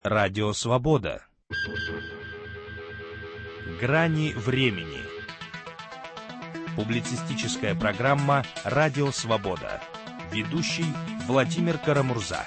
Радио Свобода. Грани времени. Публицистическая программа «Радио Свобода». Ведущий Владимир Карамурза.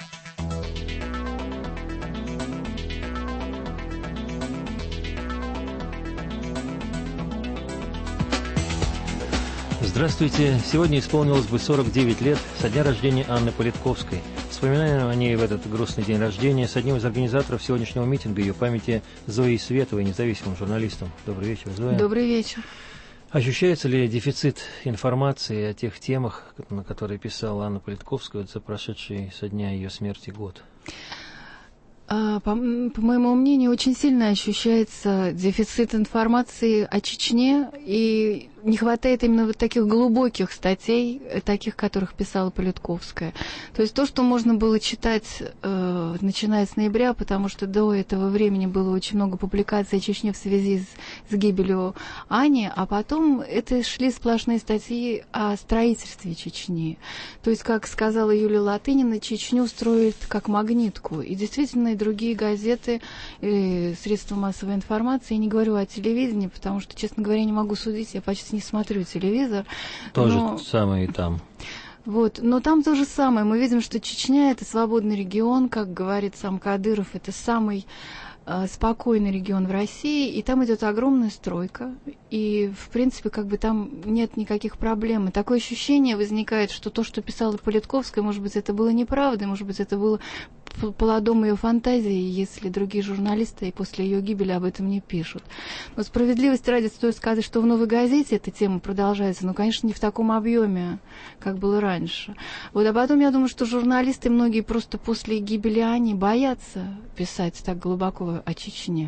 Здравствуйте. Сегодня исполнилось бы 49 лет со дня рождения Анны Политковской. Вспоминаем о ней в этот грустный день рождения с одним из организаторов сегодняшнего митинга ее памяти Зоей Световой, независимым журналистом. Добрый вечер, Зоя. Добрый вечер. Ощущается ли дефицит информации о тех темах, на которые писала Анна Политковская за прошедший со дня ее смерти год? По моему мнению, очень сильно ощущается дефицит информации о Чечне, и не хватает именно вот таких глубоких статей, таких, которых писала Политковская. То есть то, что можно было читать, начиная с ноября, потому что до этого времени было очень много публикаций о Чечне в связи с гибелью Ани, а потом это шли сплошные статьи о строительстве Чечни. То есть, как сказала Юлия Латынина, Чечню строят как магнитку. И действительно, и другие газеты, и средства массовой информации, я не говорю о телевидении, потому что, честно говоря, не могу судить, я почти не смотрю телевизор. Тоже самое и там. Вот, но там то же самое. Мы видим, что Чечня — это свободный регион, как говорит сам Кадыров, это самый спокойный регион в России, и там идет огромная стройка, и, в принципе, как бы там нет никаких проблем. И такое ощущение возникает, что то, что писала Политковская, может быть, это было неправдой, может быть, это было плодом ее фантазии, если другие журналисты и после ее гибели об этом не пишут. Но справедливости ради стоит сказать, что в «Новой газете» эта тема продолжается, но, конечно, не в таком объеме, как было раньше. Вот, а потом я думаю, что журналисты многие просто после гибели Ани боятся писать так глубоко о Чечне.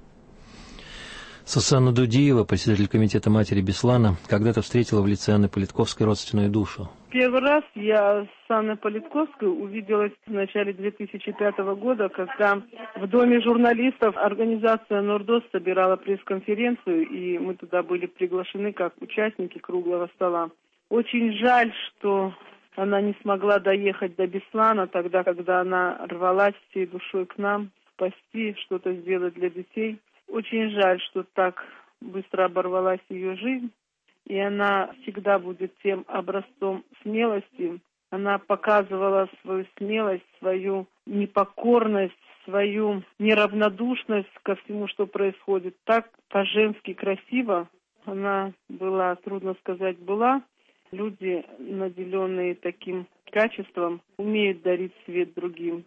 Сусанна Дудиева, председатель комитета матери Беслана, когда-то встретила в лице Анны Политковской родственную душу. Первый раз я с Анной Политковской увиделась в начале 2005 года, когда в Доме журналистов организация «Нордост» собирала пресс-конференцию, и мы туда были приглашены как участники круглого стола. Очень жаль, что она не смогла доехать до Беслана тогда, когда она рвалась всей душой к нам, спасти, что-то сделать для детей. Очень жаль, что так быстро оборвалась ее жизнь. И она всегда будет тем образцом смелости. Она показывала свою смелость, свою непокорность, свою неравнодушность ко всему, что происходит. Так по-женски красиво она была, трудно сказать, была. Люди, наделенные таким качеством, умеют дарить свет другим.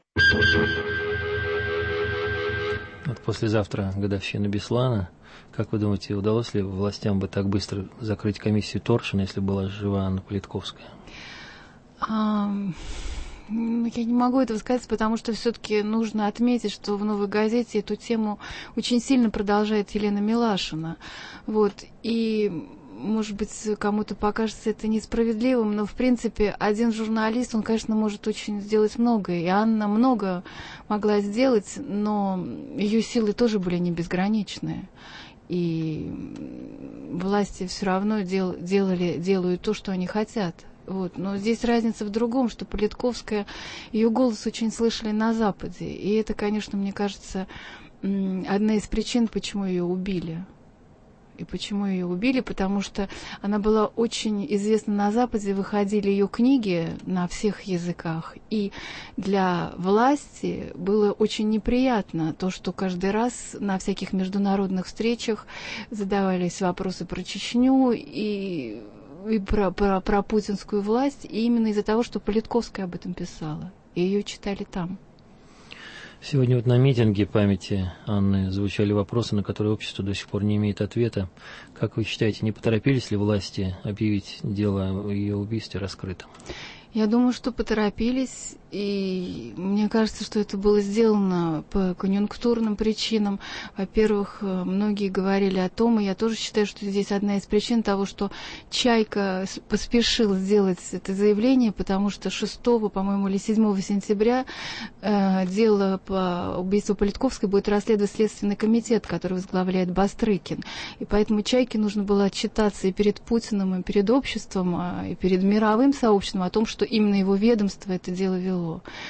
Вот послезавтра годовщина Беслана. Как вы думаете, удалось ли властям бы так быстро закрыть комиссию Торшина, если была жива Анна Политковская? Я не могу этого сказать, потому что все-таки нужно отметить, что в «Новой газете» эту тему очень сильно продолжает Елена Милашина. Вот. И, может быть, кому-то покажется это несправедливым, но, в принципе, один журналист, он, конечно, может очень сделать многое. И Анна много могла сделать, но ее силы тоже были не безграничные. И власти все равно делают то, что они хотят. Вот. Но здесь разница в другом, что Политковская, ее голос очень слышали на Западе. И это, конечно, мне кажется, одна из причин, почему ее убили. И почему ее убили? Потому что она была очень известна на Западе, выходили ее книги на всех языках. И для власти было очень неприятно то, что каждый раз на всяких международных встречах задавались вопросы про Чечню и про путинскую власть, и именно из-за того, что Политковская об этом писала. И ее читали там. Сегодня вот на митинге памяти Анны звучали вопросы, на которые общество до сих пор не имеет ответа. Как вы считаете, не поторопились ли власти объявить дело о ее убийстве раскрытым? Я думаю, что поторопились, и мне кажется, что это было сделано по конъюнктурным причинам. Во-первых, многие говорили о том, и я тоже считаю, что здесь одна из причин того, что Чайка поспешил сделать это заявление, потому что 6, по-моему, или 7 сентября дело по убийству Политковской будет расследовать Следственный комитет, который возглавляет Бастрыкин. И поэтому Чайке нужно было отчитаться и перед Путиным, и перед обществом, и перед мировым сообществом о том, что именно его ведомство это дело вело.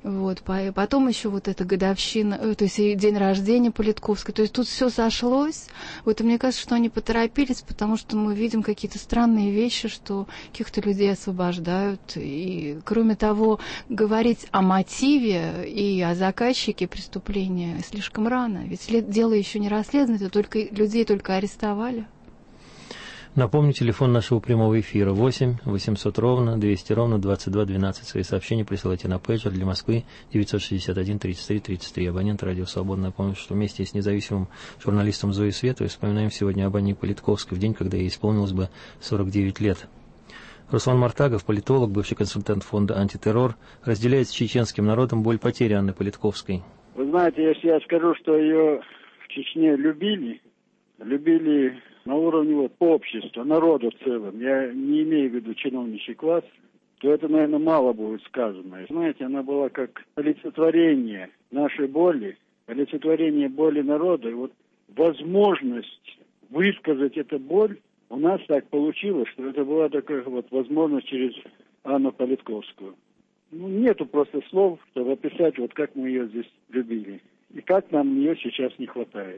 Вот, потом еще вот эта годовщина, то есть и день рождения Политковской. То есть тут все сошлось. Вот, и мне кажется, что они поторопились, потому что мы видим какие-то странные вещи, что каких-то людей освобождают. И, кроме того, говорить о мотиве и о заказчике преступления слишком рано. Ведь дело еще не расследовано, людей только арестовали. Напомню, телефон нашего прямого эфира 8 800 ровно 200 ровно 22 12. Свои сообщения присылайте на пейджер для Москвы 961 33 33. Абонент «Радио Свобода». Напомню, что вместе с независимым журналистом Зоей Световой вспоминаем сегодня об Анне Политковской в день, когда ей исполнилось бы 49 лет. Руслан Мартагов, политолог, бывший консультант фонда «Антитеррор», разделяет с чеченским народом боль потери Анны Политковской. Вы знаете, если я скажу, что ее в Чечне любили на уровне общества, народа в целом, я не имею в виду чиновничий класс, то это, наверное, мало будет сказано. Знаете, она была как олицетворение нашей боли, олицетворение боли народа. И вот возможность высказать эту боль у нас так получилось, что это была такая вот возможность через Анну Политковскую. Нету просто слов, чтобы описать, вот как мы ее здесь любили. И как нам ее сейчас не хватает.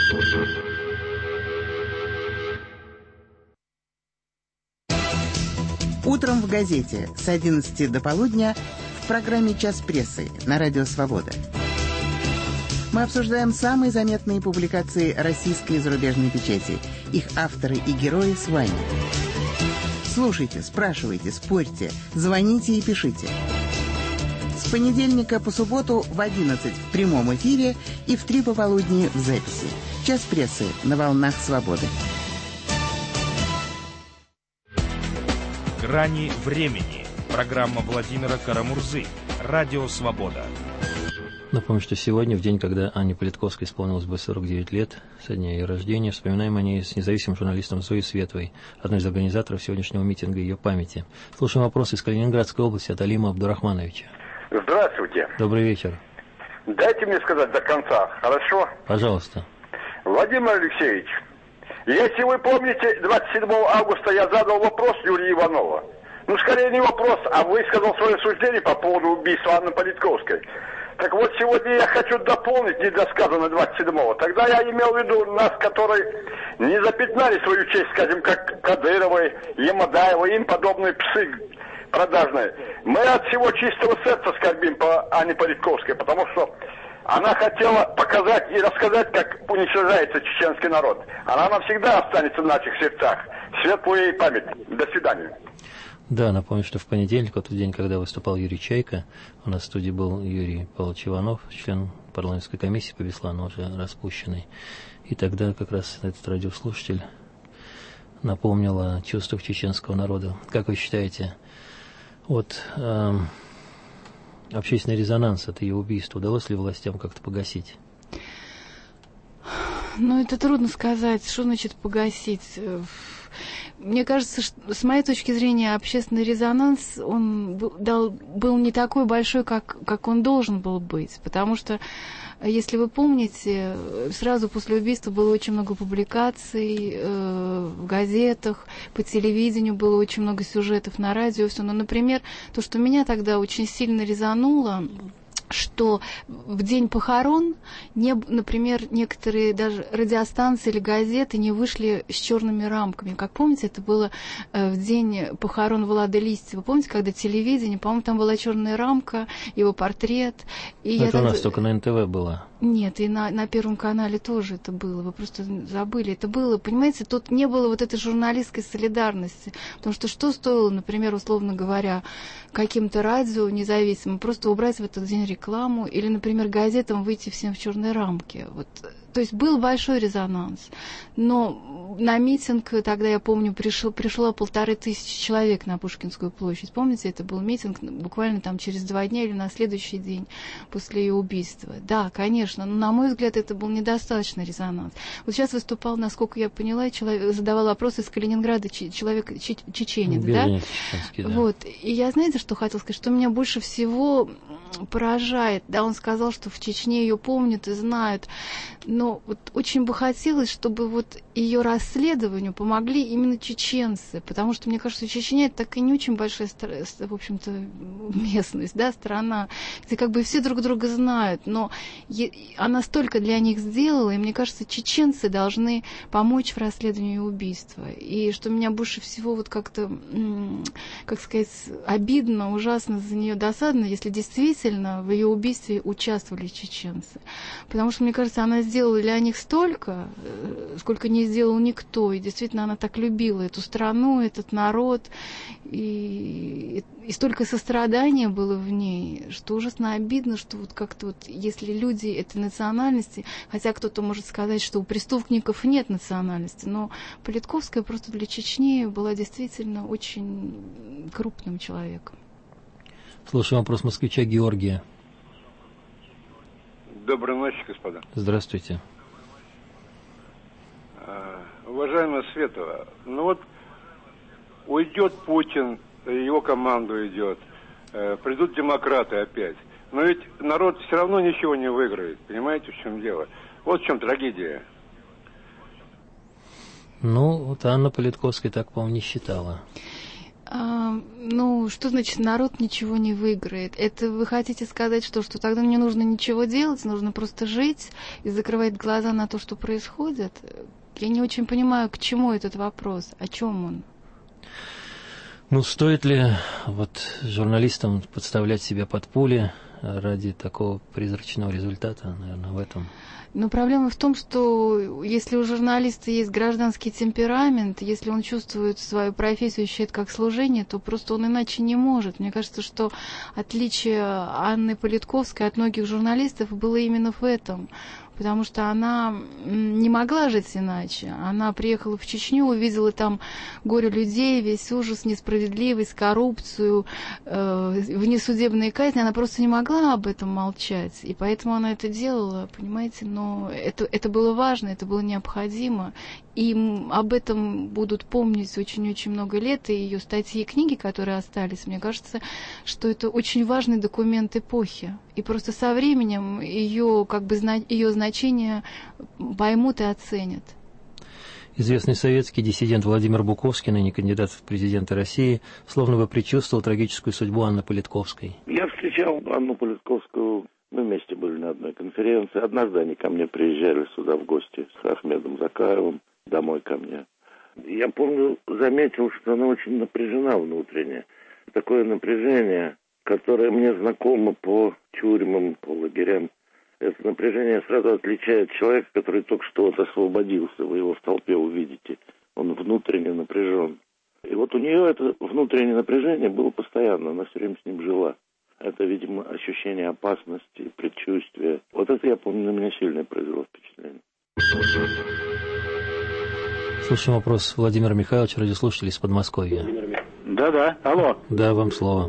Утром в газете с 11 до полудня в программе «Час прессы» на Радио Свобода. Мы обсуждаем самые заметные публикации российской и зарубежной печати, их авторы и герои с вами. Слушайте, спрашивайте, спорьте, звоните и пишите. С понедельника по субботу в 11 в прямом эфире и в 3 пополудни в записи. «Час прессы» на волнах Свободы. «Грани времени». Программа Владимира Карамурзы. Радио Свобода. Напомню, что сегодня, в день, когда Анне Политковской исполнилось бы 49 лет, со дня ее рождения, вспоминаем о ней с независимым журналистом Зоей Световой, одной из организаторов сегодняшнего митинга ее памяти. Слушаем вопрос из Калининградской области от Алима Абдурахмановича. Здравствуйте. Добрый вечер. Дайте мне сказать до конца, хорошо? Пожалуйста. Владимир Алексеевич, если вы помните, 27 августа я задал вопрос Юрию Иванову. Скорее не вопрос, а высказал свое суждение по поводу убийства Анны Политковской. Так вот, сегодня я хочу дополнить недосказанное 27-го. Тогда я имел в виду нас, которые не запятнали свою честь, скажем, как Кадыровой, Ямадаева и им подобные псы продажные. Мы от всего чистого сердца скорбим по Анне Политковской, потому что она хотела показать и рассказать, как уничтожается чеченский народ. Она навсегда останется в наших сердцах. Светлая ей память. До свидания. Да, напомню, что в понедельник, в тот день, когда выступал Юрий Чайка, у нас в студии был Юрий Павлович Иванов, член парламентской комиссии по Беслану, уже распущенный. И тогда как раз этот радиослушатель напомнил о чувствах чеченского народа. Как вы считаете, общественный резонанс от ее убийства удалось ли властям как-то погасить? Это трудно сказать. Что значит погасить? Мне кажется, что, с моей точки зрения, общественный резонанс, он был не такой большой, как он должен был быть. Потому что, если вы помните, сразу после убийства было очень много публикаций в газетах, по телевидению было очень много сюжетов на радио. Все. Но, например, то, что меня тогда очень сильно резануло, что в день похорон, например, некоторые даже радиостанции или газеты не вышли с черными рамками. Как помните, это было в день похорон Влада Листьева. Помните, когда телевидение, по-моему, там была черная рамка, его портрет. И это у нас только на НТВ было. Нет, и на Первом канале тоже это было. Вы просто забыли. Это было, понимаете, тут не было вот этой журналистской солидарности. Потому что стоило, например, условно говоря, каким-то радио независимым просто убрать в этот день рекламу или, например, газетам выйти всем в черной рамке. То есть был большой резонанс. Но на митинг тогда, я помню, пришло 1500 человек на Пушкинскую площадь. Помните, это был митинг буквально там через 2 дня или на следующий день после ее убийства. Да, конечно, но, на мой взгляд, это был недостаточный резонанс. Вот сейчас выступал, насколько я поняла, задавал вопрос из Калининграда человек чеченец, да? Да. И я, знаете, что хотела сказать? Что меня больше всего поражает. Да, он сказал, что в Чечне ее помнят и знают. Но вот очень бы хотелось, чтобы вот ее расследованию помогли именно чеченцы. Потому что, мне кажется, Чечня — это такая не очень большая, в общем-то, местность, да, страна, где как бы все друг друга знают. Но она столько для них сделала, и мне кажется, чеченцы должны помочь в расследовании убийства. И что меня больше всего вот как-то, как сказать, обидно, ужасно за нее, досадно, если действительно в ее убийстве участвовали чеченцы. Потому что, мне кажется, она сделала для них столько, сколько не сделал никто. И действительно, она так любила эту страну, этот народ. И столько сострадания было в ней, что ужасно обидно, что вот как-то вот, если люди этой национальности, хотя кто-то может сказать, что у преступников нет национальности, но Политковская просто для Чечни была действительно очень крупным человеком. Слушаем вопрос москвича Георгия. Доброй ночи, господа. Здравствуйте. Уважаемая Светова, ну вот уйдет Путин, его команда уйдет, придут демократы опять. Но ведь народ все равно ничего не выиграет. Понимаете, в чем дело? Вот в чем трагедия. Ну, вот Анна Политковская так, по-моему, не считала. Ну, что значит народ ничего не выиграет? Это вы хотите сказать, что тогда не нужно ничего делать, нужно просто жить и закрывать глаза на то, что происходит? Я не очень понимаю, к чему этот вопрос, о чем он? Ну, стоит ли вот журналистам подставлять себя под пули ради такого призрачного результата, наверное, в этом? Но проблема в том, что если у журналиста есть гражданский темперамент, если он чувствует свою профессию, считает как служение, то просто он иначе не может. Мне кажется, что отличие Анны Политковской от многих журналистов было именно в этом. Потому что она не могла жить иначе. Она приехала в Чечню, увидела там горе людей, весь ужас, несправедливость, коррупцию, внесудебные казни. Она просто не могла об этом молчать. И поэтому она это делала, понимаете. Но это было важно, это было необходимо. И об этом будут помнить очень-очень много лет. И ее статьи и книги, которые остались, мне кажется, что это очень важный документ эпохи. И просто со временем ее значение поймут и оценят. Известный советский диссидент Владимир Буковский, ныне кандидат в президенты России, словно бы предчувствовал трагическую судьбу Анны Политковской. Я встречал Анну Политковскую, мы вместе были на одной конференции. Однажды они ко мне приезжали сюда в гости с Ахмедом Закаевым, домой ко мне. Я помню, заметил, что она очень напряжена внутренне. Такое напряжение, которое мне знакомо по тюрьмам, по лагерям. Это напряжение сразу отличает человека, который только что освободился. Вы его в толпе увидите. Он внутренне напряжен. И вот у нее это внутреннее напряжение было постоянно. Она все время с ним жила. Это, видимо, ощущение опасности, предчувствия. Вот это, я помню, на меня сильно произвело впечатление. Слушаем вопрос Владимира Михайловича, радиослушатель из Подмосковья. Да-да, алло. Да, вам слово.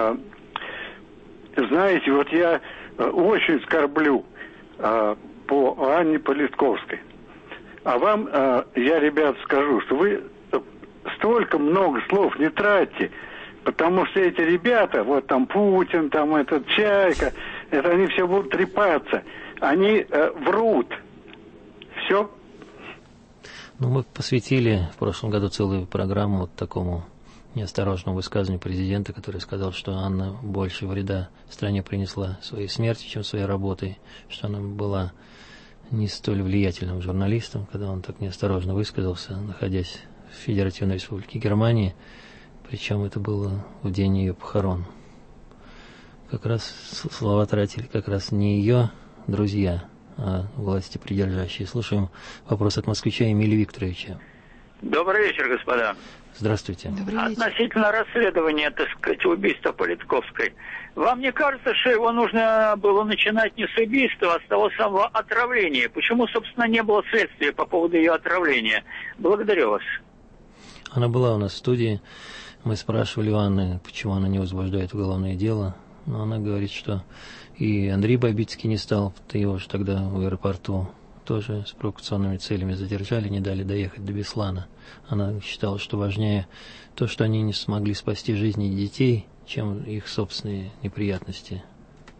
Знаете, вот я очень скорблю по Анне Политковской. А вам я, ребят, скажу, что вы столько много слов не тратьте, потому что эти ребята, вот там Путин, там этот Чайка, это они все будут трепаться. Они врут. Все. Ну, мы посвятили в прошлом году целую программу вот такому неосторожному высказыванию президента, который сказал, что Анна больше вреда стране принесла своей смертью, чем своей работой, что она была не столь влиятельным журналистом, когда он так неосторожно высказался, находясь в Федеративной Республике Германии, причем это было в день ее похорон. Как раз слова тратили как раз не ее друзья, а власти придержащие. Слушаем вопрос от москвича Эмилия Викторовича. Добрый вечер, господа. Здравствуйте. Относительно расследования, так сказать, убийства Политковской. Вам не кажется, что его нужно было начинать не с убийства, а с того самого отравления? Почему, собственно, не было следствия по поводу ее отравления? Благодарю вас. Она была у нас в студии. Мы спрашивали у Анны, почему она не возбуждает уголовное дело. Но она говорит, что и Андрей Бабицкий не стал, его же тогда в аэропорту тоже с провокационными целями задержали, не дали доехать до Беслана. Она считала, что важнее то, что они не смогли спасти жизни детей, чем их собственные неприятности.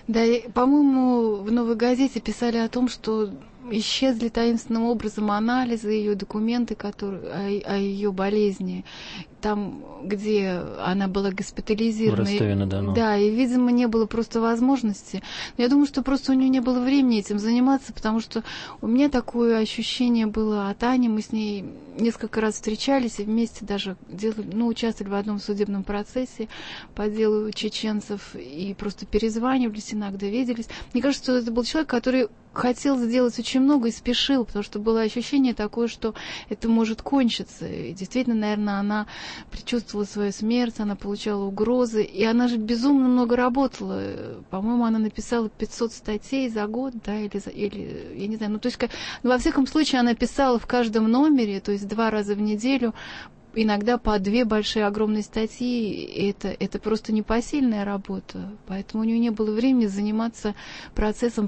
Да, по-моему, в «Новой газете» писали о том, что исчезли таинственным образом анализы, ее документы, которые, о ее болезни, там, где она была госпитализирована. В Ростове-на-Дону. Да, и, видимо, не было просто возможности. Но я думаю, что просто у нее не было времени этим заниматься, потому что у меня такое ощущение было от Ани. Мы с ней несколько раз встречались и вместе даже участвовали в одном судебном процессе по делу чеченцев и просто перезванивались, иногда виделись. Мне кажется, что это был человек, который хотел сделать очень много и спешил, потому что было ощущение такое, что это может кончиться. И действительно, наверное, она предчувствовала свою смерть, она получала угрозы, и она же безумно много работала. По-моему, она написала 500 статей за год, да, или я не знаю, во всяком случае, она писала в каждом номере, то есть 2 раза в неделю, иногда по 2 большие огромные статьи. Это просто непосильная работа. Поэтому у нее не было времени заниматься процессом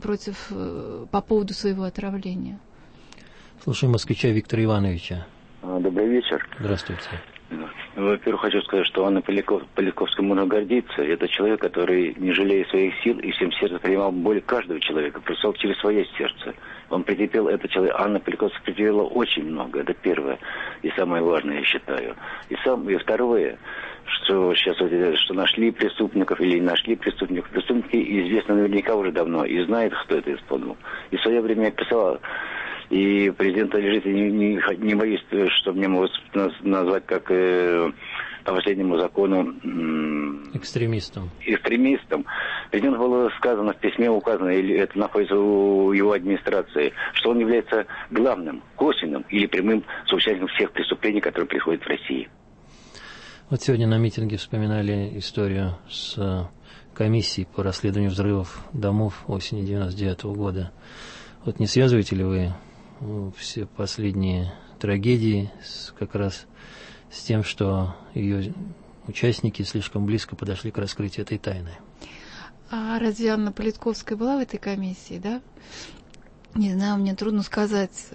по поводу своего отравления. Слушаем москвича Виктора Ивановича. Добрый вечер. Здравствуйте. Во-первых, хочу сказать, что Анна Политковская можно гордиться. Это человек, который, не жалея своих сил и всем сердцем принимал боль каждого человека, просто через свое сердце. Он претерпел, Анна Политковская претерпела очень много. Это первое и самое важное, я считаю. И второе, что сейчас что нашли преступников или не нашли преступников. Преступники известны наверняка уже давно и знают, кто это исполнил. И в свое время я писала, и президента лежит, и не боюсь, что мне могут назвать как по последнему закону экстремистом. Президенту было сказано в письме, указано, или это находится у его администрации, что он является главным, косвенным или прямым соучастником всех преступлений, которые приходят в России. Вот сегодня на митинге вспоминали историю с комиссией по расследованию взрывов домов осени 1999 года. Вот не связываете ли вы все последние трагедии как раз с тем, что ее участники слишком близко подошли к раскрытию этой тайны? А разве Анна Политковская была в этой комиссии, да? Не знаю, мне трудно сказать,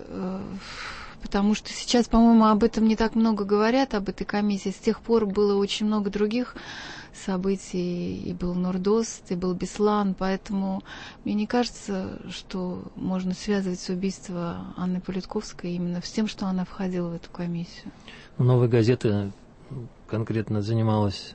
потому что сейчас, по-моему, об этом не так много говорят, об этой комиссии. С тех пор было очень много других событий, и был Нордост, и был Беслан, поэтому мне не кажется, что можно связывать убийство Анны Политковской именно с тем, что она входила в эту комиссию. «Новая газета» конкретно занималась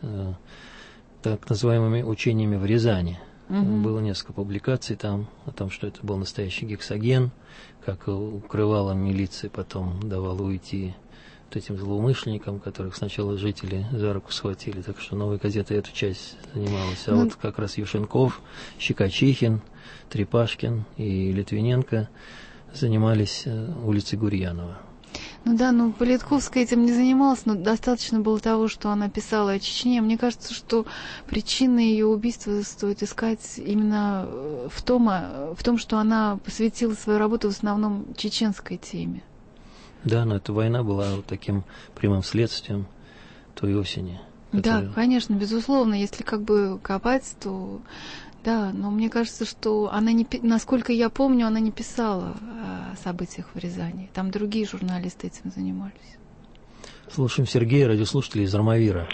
так называемыми учениями в Рязани. Было несколько публикаций там о том, что это был настоящий гексоген, как укрывала милиция, потом давала уйти вот этим злоумышленникам, которых сначала жители за руку схватили. Так что «Новая газета» эту часть занималась. А вот как раз Юшенков, Щекочихин, Трепашкин и Литвиненко занимались улицей Гурьянова. Политковская этим не занималась, но достаточно было того, что она писала о Чечне. Мне кажется, что причины ее убийства стоит искать именно в том, что она посвятила свою работу в основном чеченской теме. Да, но эта война была вот таким прямым следствием той осени. Да, конечно, безусловно. Если копать, то да, но мне кажется, что она насколько я помню, она не писала о событиях в Рязани. Там другие журналисты этим занимались. Слушаем Сергея, радиослушателя из Армавира.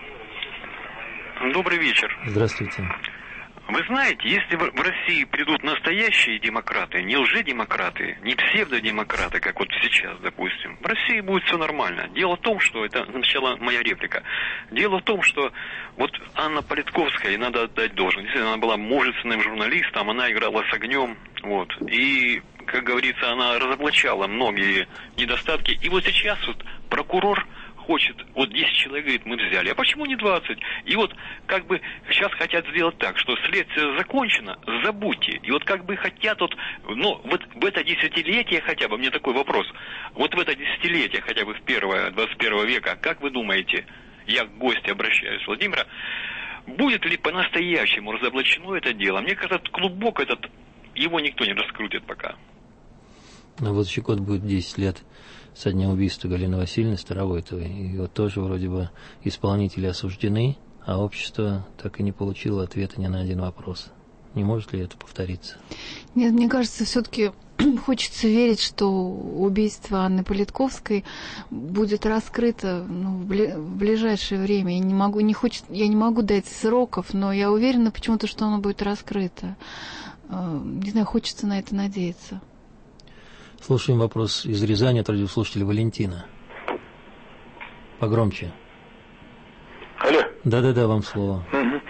Добрый вечер. Здравствуйте. Вы знаете, если в России придут настоящие демократы, не лжедемократы, не псевдодемократы, как вот сейчас, допустим, в России будет все нормально. Дело в том, что, это сначала моя реплика, дело в том, что вот Анна Политковская, ей надо отдать должность, она была мужественным журналистом, она играла с огнем, вот, и, как говорится, она разоблачала многие недостатки, и вот сейчас вот прокурор хочет, 10 человек, говорит, мы взяли, а почему не 20? И вот сейчас хотят сделать так, что следствие закончено, забудьте. И вот хотят вот в это десятилетие хотя бы, мне такой вопрос, вот в это десятилетие хотя бы в 21 века, как вы думаете, я к гостю обращаюсь, Владимира, будет ли по-настоящему разоблачено это дело? Мне кажется, клубок этот, его никто не раскрутит пока. На будущий год будет 10 лет со дня убийства Галины Васильевны Старовойтовой. И вот тоже вроде бы исполнители осуждены, а общество так и не получило ответа ни на один вопрос. Не может ли это повториться? Нет, мне кажется, все-таки хочется верить, что убийство Анны Политковской будет раскрыто в ближайшее время. Я не могу дать сроков, но я уверена почему-то, что оно будет раскрыто. Не знаю, хочется на это надеяться. Слушаем вопрос из Рязани от радиослушателя Валентина. Погромче. Алло. Да-да-да, вам слово.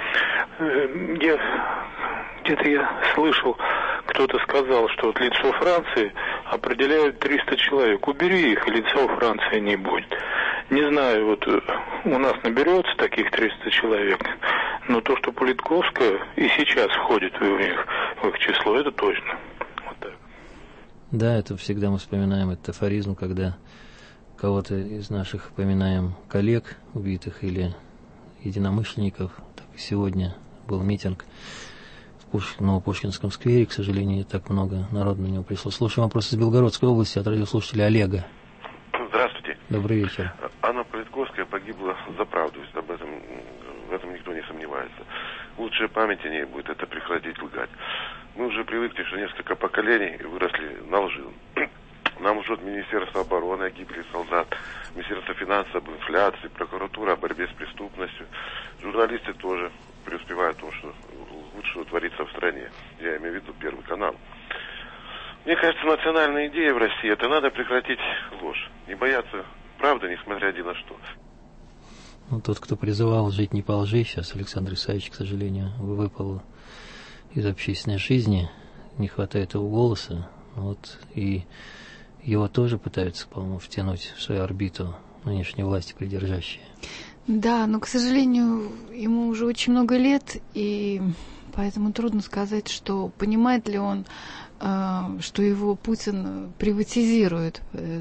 Где-то я слышал, кто-то сказал, что вот лицо Франции определяют 300 человек. Убери их, и лица у Франции не будет. Не знаю, вот у нас наберется таких 300 человек, но то, что Политковская и сейчас входит в их число, это точно. Вот так. Да, это всегда мы вспоминаем этот афоризм, когда кого-то из наших поминаем коллег убитых или единомышленников. Так и сегодня был митинг в Новопушкинском сквере. К сожалению, не так много народу на него пришло. Слушаем вопрос из Белгородской области от радиослушателя Олега. Здравствуйте. Добрый вечер. Анна Политковская погибла за правду, в этом никто не сомневается. Лучшая память о ней будет это прекратить лгать. Мы уже привыкли, что несколько поколений выросли на лжи. Нам лжет Министерство обороны о гибели солдат, Министерство финансов об инфляции, прокуратура о борьбе с преступностью. Журналисты тоже преуспевают в том, что лучшего творится в стране. Я имею в виду Первый канал. Мне кажется, национальная идея в России — это надо прекратить ложь. Не бояться правды, несмотря ни на что. Тот, кто призывал жить не по лжи, сейчас Александр Исаевич, к сожалению, выпал из общественной жизни. Не хватает его голоса. И его тоже пытаются, по-моему, втянуть в свою орбиту нынешней власти придержащие. Да, но, к сожалению, ему уже очень много лет, и поэтому трудно сказать, что понимает ли он, что его Путин приватизирует.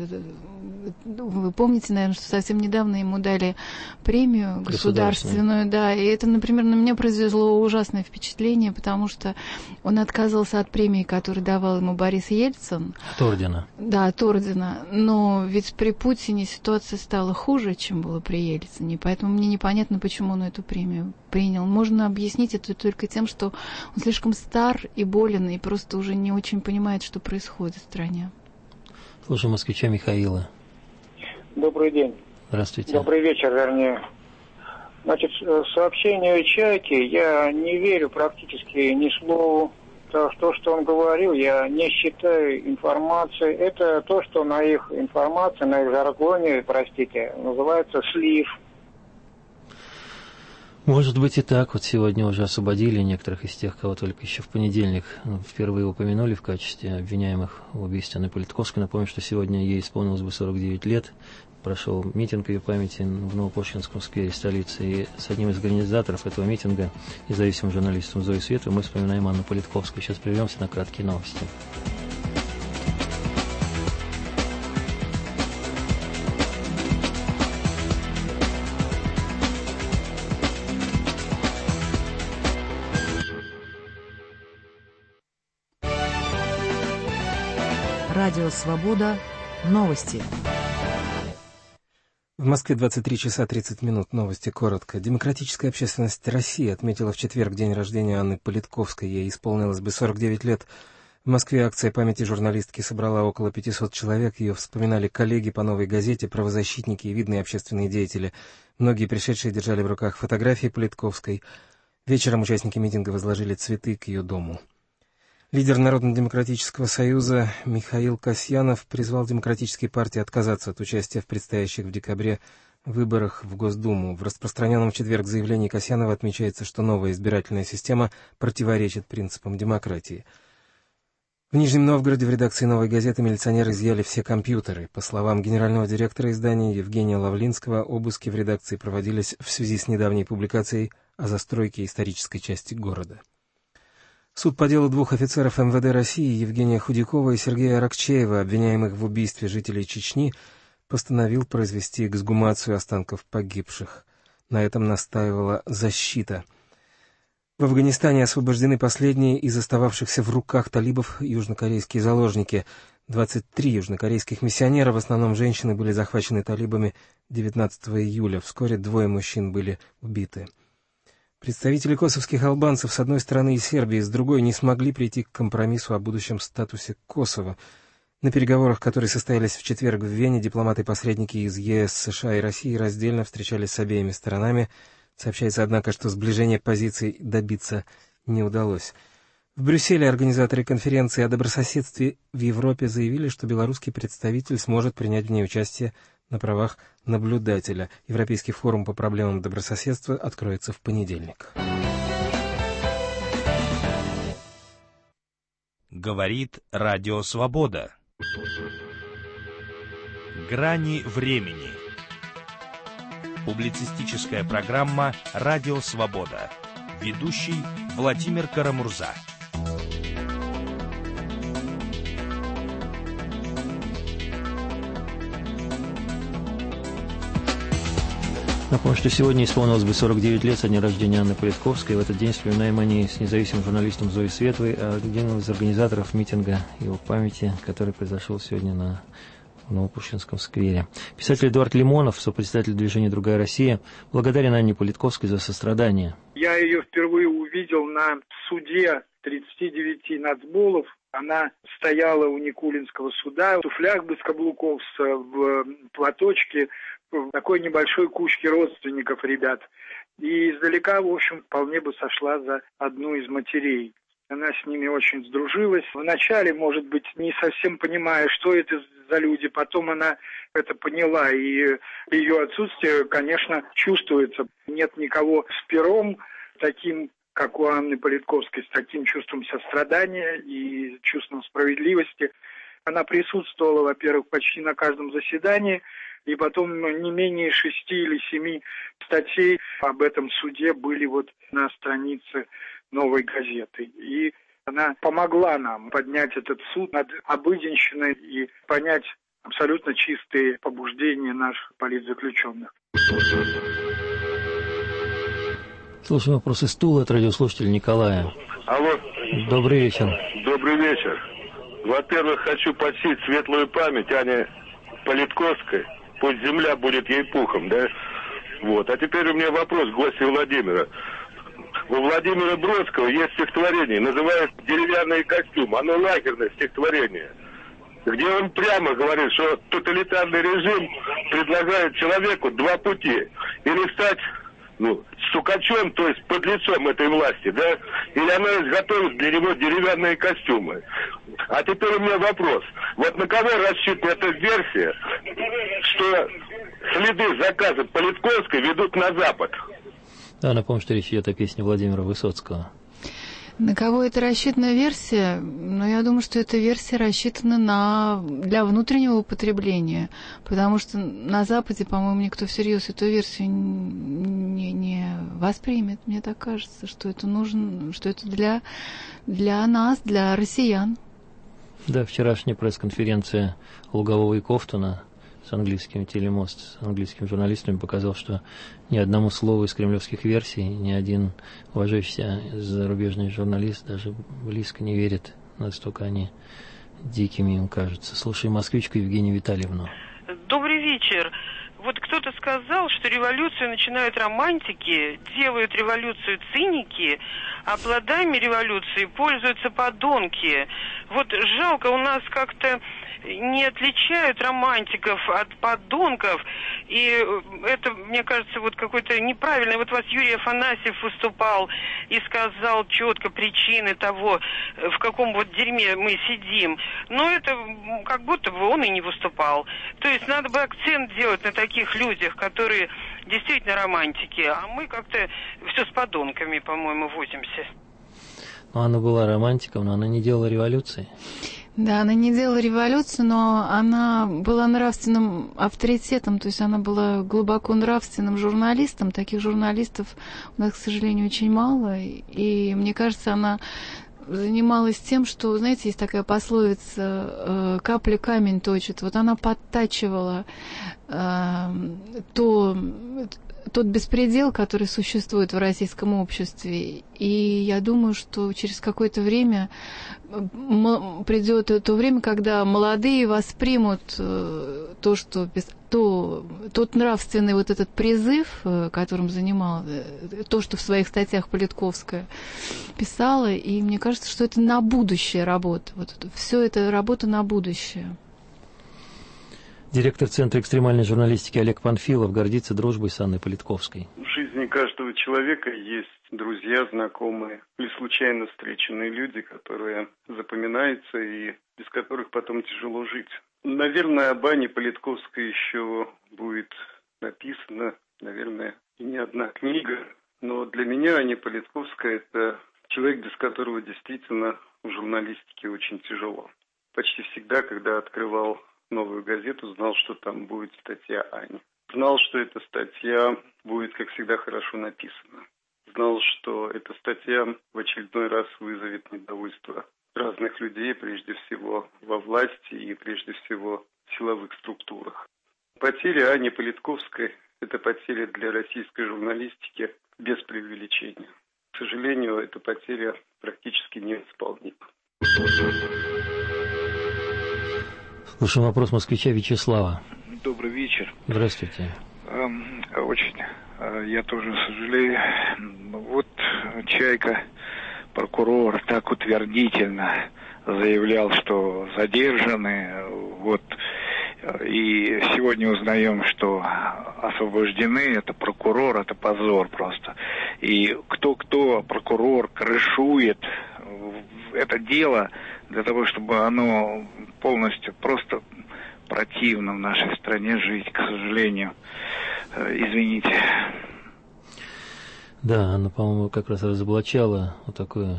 Вы помните, наверное, что совсем недавно ему дали премию государственную, да, и это, например, на меня произвело ужасное впечатление, потому что он отказывался от премии, которую давал ему Борис Ельцин. От ордена. Да, от ордена. Но ведь при Путине ситуация стала хуже, чем было при Ельцине, поэтому мне непонятно, почему он эту премию принял. Можно объяснить это только тем, что он слишком стар и болен, и просто уже не очень понимает, что происходит в стране. Слушаем москвича Михаила. Добрый день. Здравствуйте. Добрый вечер, вернее. Значит, сообщению Чайки я не верю практически ни слову. То, что он говорил, я не считаю информацией. Это то, что на их информации, на их жаргоне, простите, называется слив. Может быть и так. Вот сегодня уже освободили некоторых из тех, кого только еще в понедельник впервые упомянули в качестве обвиняемых в убийстве Анны Политковской. Напомню, что сегодня ей исполнилось бы 49 лет. Прошел митинг ее памяти в Новопушкинском сквере столицы. И с одним из организаторов этого митинга, независимым журналистом Зоей Световой, мы вспоминаем Анну Политковскую. Сейчас прервемся на краткие новости. Радио «Свобода». Новости. В Москве 23 часа 30 минут. Новости коротко. Демократическая общественность России отметила в четверг день рождения Анны Политковской. Ей исполнилось бы 49 лет. В Москве акция памяти журналистки собрала около 500 человек. Ее вспоминали коллеги по «Новой газете», правозащитники и видные общественные деятели. Многие пришедшие держали в руках фотографии Политковской. Вечером участники митинга возложили цветы к ее дому. Лидер Народно-демократического союза Михаил Касьянов призвал демократические партии отказаться от участия в предстоящих в декабре выборах в Госдуму. В распространенном в четверг заявлении Касьянова отмечается, что новая избирательная система противоречит принципам демократии. В Нижнем Новгороде в редакции «Новой газеты» милиционеры изъяли все компьютеры. По словам генерального директора издания Евгения Лавлинского, обыски в редакции проводились в связи с недавней публикацией о застройке исторической части города. Суд по делу двух офицеров МВД России, Евгения Худякова и Сергея Аракчеева, обвиняемых в убийстве жителей Чечни, постановил произвести эксгумацию останков погибших. На этом настаивала защита. В Афганистане освобождены последние из остававшихся в руках талибов южнокорейские заложники. 23 южнокорейских миссионера, в основном женщины, были захвачены талибами 19 июля. Вскоре двое мужчин были убиты. Представители косовских албанцев с одной стороны и Сербии с другой не смогли прийти к компромиссу о будущем статусе Косово. На переговорах, которые состоялись в четверг в Вене, дипломаты-посредники из ЕС, США и России раздельно встречались с обеими сторонами. Сообщается, однако, что сближение позиций добиться не удалось. В Брюсселе организаторы конференции о добрососедстве в Европе заявили, что белорусский представитель сможет принять в ней участие на правах наблюдателя. Европейский форум по проблемам добрососедства откроется в понедельник. Говорит Радио Свобода. Грани времени. Публицистическая программа «Радио Свобода». Ведущий Владимир Карамурза. Напомню, что сегодня исполнилось бы 49 лет со дня рождения Анны Политковской. В этот день вспоминаем о ней с независимым журналистом Зоей Световой, один из организаторов митинга его памяти, который произошел сегодня на Новопушкинском сквере. Писатель Эдуард Лимонов, сопредседатель движения «Другая Россия», благодарен Анне Политковской за сострадание. Я ее впервые увидел на суде 39 нацболов. Она стояла у Никулинского суда в туфлях без каблуков, в платочке, в такой небольшой кучке родственников ребят. И издалека, в общем, вполне бы сошла за одну из матерей. Она с ними очень сдружилась. Вначале, может быть, не совсем понимая, что это за люди. Потом она это поняла, и ее отсутствие, конечно, чувствуется. Нет никого с пером таким, как у Анны Политковской, с таким чувством сострадания и чувством справедливости. Она присутствовала, во-первых, почти на каждом заседании, и потом не менее 6 или 7 статей об этом суде были вот на странице «Новой газеты». И она помогла нам поднять этот суд над обыденщиной и понять абсолютно чистые побуждения наших политзаключенных. Слушаем вопрос из Тулы от радиослушателя Николая. Алло. Добрый вечер. Добрый вечер. Во-первых, хочу почтить светлую память Ани Политковской. Пусть земля будет ей пухом, да? Вот. А теперь у меня вопрос к гостю Владимира. У Владимира Бродского есть стихотворение, называется «Деревянный костюм». Оно лагерное стихотворение, где он прямо говорит, что тоталитарный режим предлагает человеку два пути. Или стать стукачом, то есть подлецом этой власти, да, или она изготовит для него деревянные костюмы. А теперь у меня вопрос. Вот на кого рассчитана эта версия, что следы заказа Политковской ведут на Запад? Да, напомню, что речь идет о песне Владимира Высоцкого. На кого это рассчитана версия? Ну, я думаю, что эта версия рассчитана для внутреннего употребления, потому что на Западе, по-моему, никто всерьез эту версию не воспримет. Мне так кажется, что это нужно, что это для нас, для россиян. Да, вчерашняя пресс-конференция Лугового и Ковтуна с английским телемост, с английскими журналистами показал, что ни одному слову из кремлевских версий ни один уважающийся зарубежный журналист даже близко не верит, настолько они дикими им кажутся. Слушаем москвичку Евгению Витальевну. Добрый вечер. Вот кто-то сказал, что революцию начинают романтики, делают революцию циники, а плодами революции пользуются подонки. Вот жалко, у нас как-то не отличают романтиков от подонков, и это, мне кажется, вот какой-то неправильный. Вот у вас Юрий Афанасьев выступал и сказал четко причины того, в каком вот дерьме мы сидим. Но это как будто бы он и не выступал. То есть надо бы акцент делать на таких людях, которые действительно романтики, а мы как-то все с подонками, по-моему, возимся. Ну, она была романтиком, но она не делала революции. Да, она не делала революцию, но она была нравственным авторитетом, то есть она была глубоко нравственным журналистом. Таких журналистов у нас, к сожалению, очень мало. И мне кажется, она занималась тем, что, знаете, есть такая пословица «капля камень точит». Вот она подтачивала тот беспредел, который существует в российском обществе. И я думаю, что через какое-то время придет то время, когда молодые воспримут тот нравственный вот этот призыв, которым занимал, то, что в своих статьях Политковская писала, и мне кажется, что это на будущее работа. Вот все это работа на будущее. Директор Центра экстремальной журналистики Олег Панфилов гордится дружбой с Анной Политковской. В жизни каждого человека есть друзья, знакомые или случайно встреченные люди, которые запоминаются и без которых потом тяжело жить. Наверное, об Анне Политковской еще будет написана, наверное, и не одна книга. Но для меня Аня Политковская – это человек, без которого действительно в журналистике очень тяжело. Почти всегда, когда открывал новую газету, знал, что там будет статья Ани. Знал, что эта статья будет, как всегда, хорошо написана. Знал, что эта статья в очередной раз вызовет недовольство разных людей, прежде всего во власти и прежде всего в силовых структурах. Потеря Ани Политковской – это потеря для российской журналистики без преувеличения. К сожалению, эта потеря практически невосполнима. Слушаем вопрос москвича Вячеслава. Добрый вечер. Здравствуйте. Очень. Я тоже сожалею. Вот Чайка, прокурор, так утвердительно заявлял, что задержаны. Вот. И сегодня узнаем, что освобождены. Это прокурор, это позор просто. И кто прокурор крышует это дело для того, чтобы оно полностью просто противно в нашей стране жить, к сожалению. Извините. Да, она, по-моему, как раз разоблачала вот такое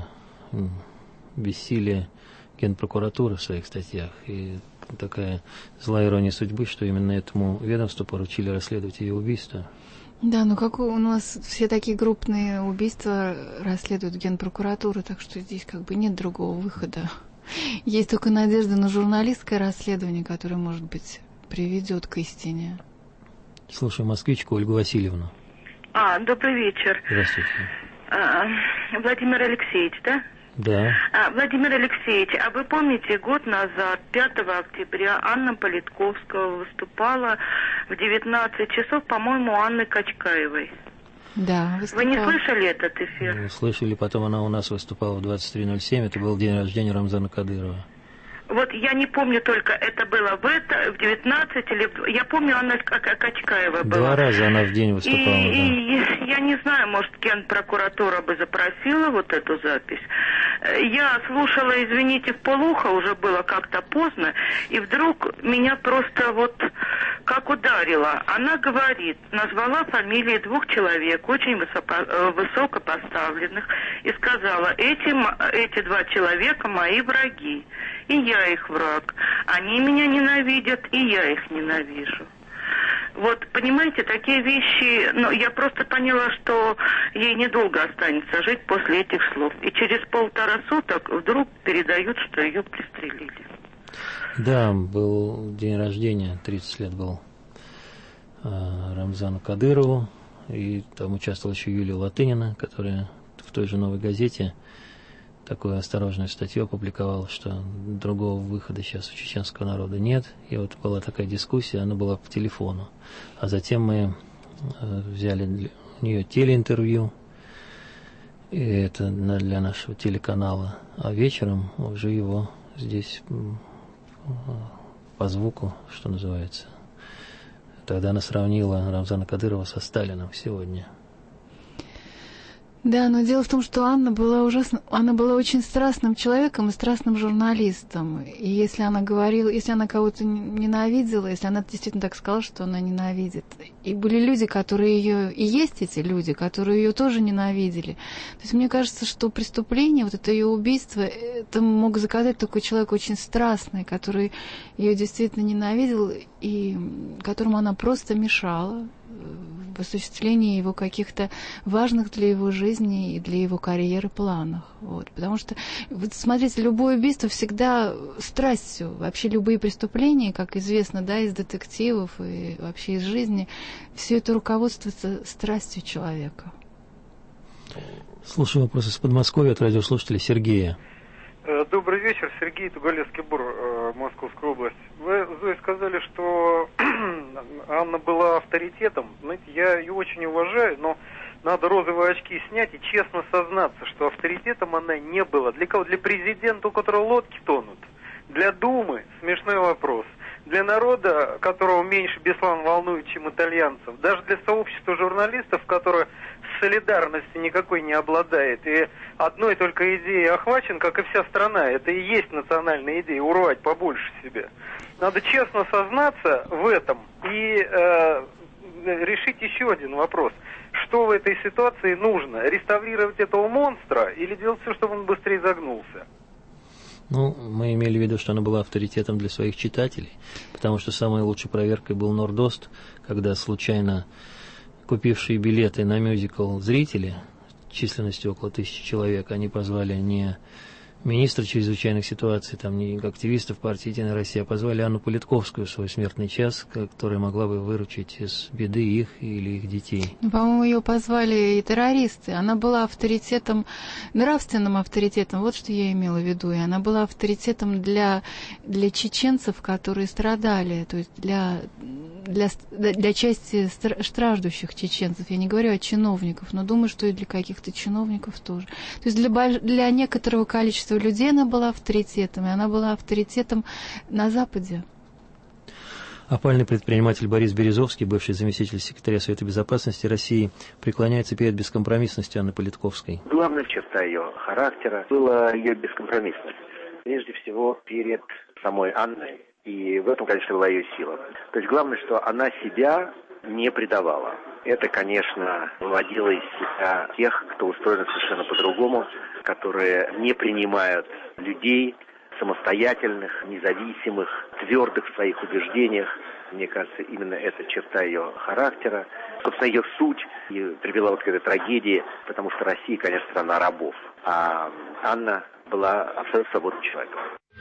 бессилие Генпрокуратуры в своих статьях. И такая злая ирония судьбы, что именно этому ведомству поручили расследовать ее убийство. Да, ну как у нас все такие крупные убийства расследуют Генпрокуратура, так что здесь как бы нет другого выхода. Есть только надежда на журналистское расследование, которое, может быть, приведет к истине. Слушаю москвичку Ольгу Васильевну. Добрый вечер. Здравствуйте. Владимир Алексеевич, да? Да. Владимир Алексеевич, а вы помните, год назад, 5 октября, Анна Политковская выступала в 19 часов, по-моему, у Анны Качкаевой? Да, выступала. Вы не слышали этот эфир? Мы слышали, потом она у нас выступала в 23:07, это был день рождения Рамзана Кадырова. Вот я не помню только, это было в 19 или... Я помню, Анна Качкаева была. 2 раза она в день выступала, и я не знаю, может, Генпрокуратура бы запросила вот эту запись. Я слушала, извините, вполуха, уже было как-то поздно, и вдруг меня просто вот как ударило. Она говорит, назвала фамилии 2 человек, очень высокопоставленных, и сказала, эти 2 человека мои враги. И я их враг. Они меня ненавидят, и я их ненавижу. Вот, понимаете, такие вещи... я просто поняла, что ей недолго останется жить после этих слов. И через 1,5 суток вдруг передают, что ее пристрелили. Да, был день рождения, 30 лет был Рамзану Кадырову. И там участвовала еще Юлия Латынина, которая в той же «Новой газете» такую осторожную статью опубликовала, что другого выхода сейчас у чеченского народа нет. И вот была такая дискуссия, она была по телефону. А затем мы взяли у нее телеинтервью, и это для нашего телеканала. А вечером уже его здесь по звуку, что называется. Тогда она сравнила Рамзана Кадырова со Сталином сегодня. Да, но дело в том, что Анна была очень страстным человеком и страстным журналистом. И если она кого-то ненавидела, если она действительно так сказала, что она ненавидит. И были люди, которые ее, и есть эти люди, которые ее тоже ненавидели. То есть мне кажется, что преступление, вот это ее убийство, это мог заказать такой человек очень страстный, который ее действительно ненавидел и которому она просто мешала в осуществлении его каких-то важных для его жизни и для его карьеры планах. Вот. Потому что, вот смотрите, любое убийство всегда страстью. Вообще любые преступления, как известно, да, из детективов и вообще из жизни, все это руководствуется страстью человека. Слушаю вопрос из Подмосковья от радиослушателя Сергея. Добрый вечер, Сергей, Тугалевский Бур, Московская область. Вы, Зоя, сказали, что Анна была авторитетом. Знаете, я ее очень уважаю, но надо розовые очки снять и честно сознаться, что авторитетом она не была. Для кого? Для президента, у которого лодки тонут. Для Думы смешной вопрос. Для народа, которого меньше Беслан волнует, чем итальянцев. Даже для сообщества журналистов, которое солидарности никакой не обладает. И одной только идеей охвачен, как и вся страна. Это и есть национальная идея, урвать побольше себя. Надо честно сознаться в этом и решить еще один вопрос. Что в этой ситуации нужно? Реставрировать этого монстра или делать все, чтобы он быстрее загнулся? Ну, мы имели в виду, что она была авторитетом для своих читателей, потому что самой лучшей проверкой был Нордост, когда случайно купившие билеты на мюзикл зрители, численностью около 1000 человек, они позвали не министра чрезвычайных ситуаций, там, не активистов партии «Единая Россия», а позвали Анну Политковскую в свой смертный час, которая могла бы выручить из беды их или их детей. По-моему, ее позвали и террористы. Она была авторитетом, нравственным авторитетом, вот что я имела в виду. И она была авторитетом для чеченцев, которые страдали, то есть для части страждущих чеченцев. Я не говорю о чиновниках, но думаю, что и для каких-то чиновников тоже. То есть для некоторого количества людей она была авторитетом, и она была авторитетом на Западе. Опальный предприниматель Борис Березовский, бывший заместитель секретаря Совета Безопасности России, преклоняется перед бескомпромиссностью Анны Политковской. Главная черта ее характера была ее бескомпромиссность. Прежде всего, перед самой Анной. И в этом, конечно, была ее сила. То есть главное, что она себя не предавала. Это, конечно, выводило из себя тех, кто устроен совершенно по-другому, которые не принимают людей самостоятельных, независимых, твердых в своих убеждениях. Мне кажется, именно эта черта ее характера, собственно, ее суть и привела вот к этой трагедии, потому что Россия, конечно, страна рабов, а Анна была абсолютно свободным человеком.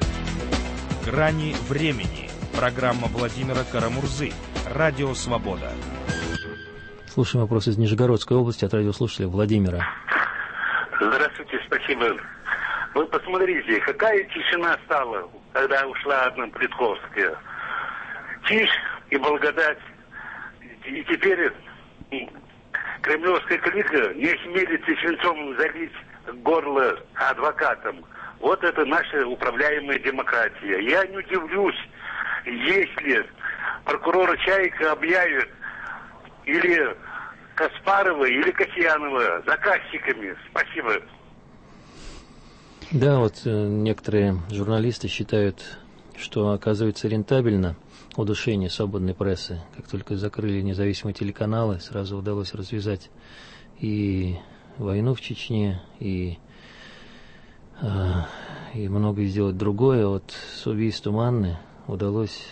«Грани времени». Программа Владимира Карамурзы. Радио «Свобода». Слушаем вопрос из Нижегородской области от радиослушателя Владимира. Здравствуйте, спасибо. Вы посмотрите, какая тишина стала, когда ушла Анна Политковская. Тишь и благодать. И теперь кремлевская клика не осмелится свинцом залить горло адвокатам. Вот это наша управляемая демократия. Я не удивлюсь, если прокурора Чайка объявит или Каспарова, или Касьянова заказчиками. Спасибо. Да, вот некоторые журналисты считают, что оказывается рентабельно удушение свободной прессы. Как только закрыли независимые телеканалы, сразу удалось развязать и войну в Чечне, и многое сделать другое. Вот с убийством Анны удалось,